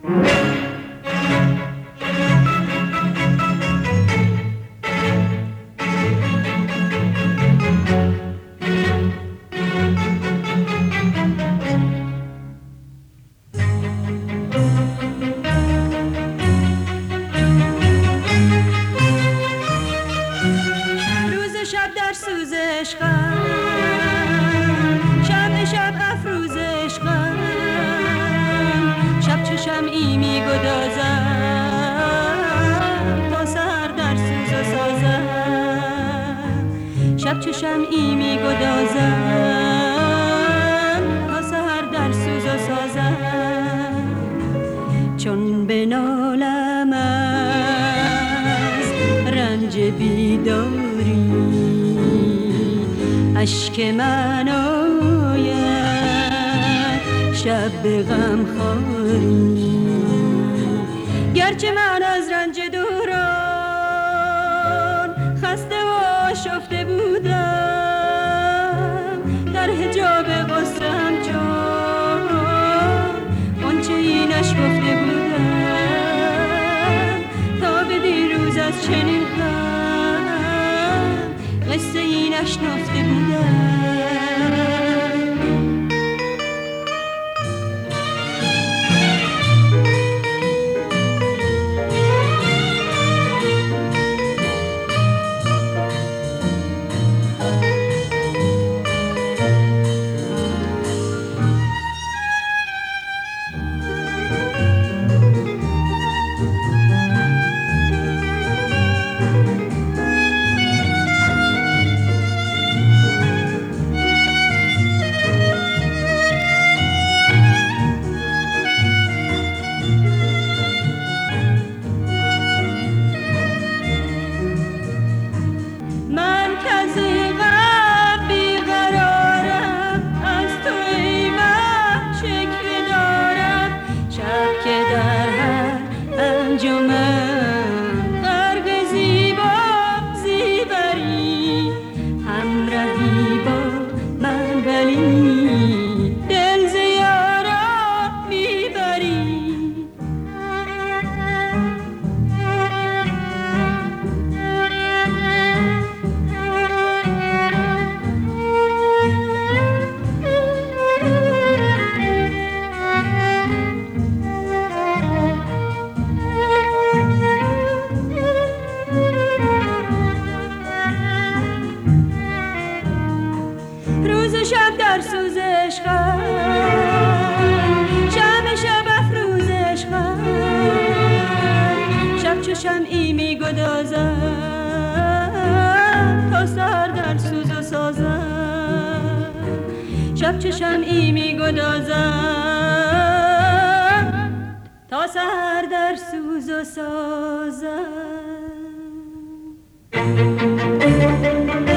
شمعی می گدازم تا سر در سوز و سازم، شب چو شمعی می گدازم تا سر در سوز و سازم، چون بنالم از رنج بیداری اشک من آید شب به غم خواری، گرچه من از رنج دوران خسته و آشفته بودم، در حجاب غصه‌ام جان آنچه اینش گفته بودم، تا به دیروز از چنین غم قصه اینش نفته بودم. شمعی می گدازم تا سر در سوز و سازم، شب چو شمعی می گدازم تا سر در سوز و سازم.